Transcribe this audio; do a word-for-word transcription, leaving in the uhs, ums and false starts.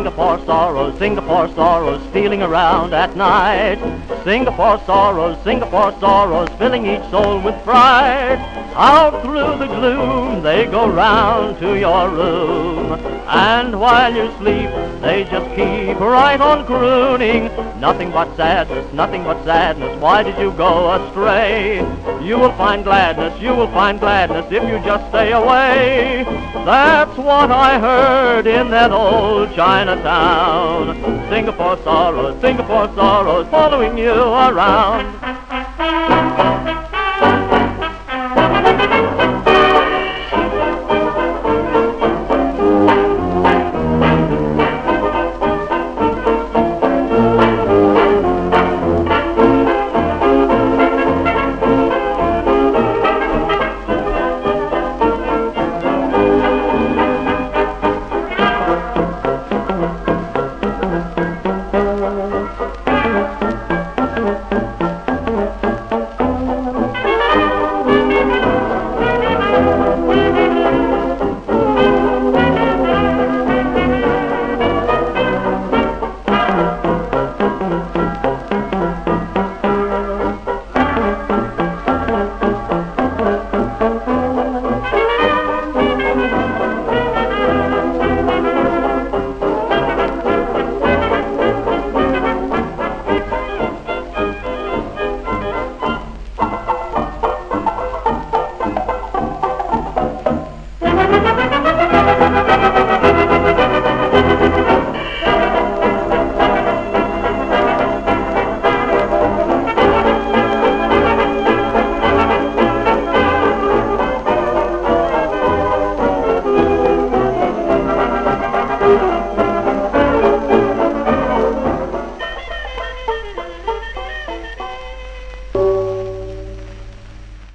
Singapore sorrows, Singapore sorrows, stealing around at night. Singapore sorrows, Singapore sorrows, filling each soul with fright. Out through the gloom they go round to your room, and while you sleep they just keep right on crooning. Nothing but sadness, nothing but sadness, why did you go astray? You will find gladness, you will find gladness if you just stay away. That's what I heard in that old Chinatown. Singapore sorrows, Singapore sorrows, following you around.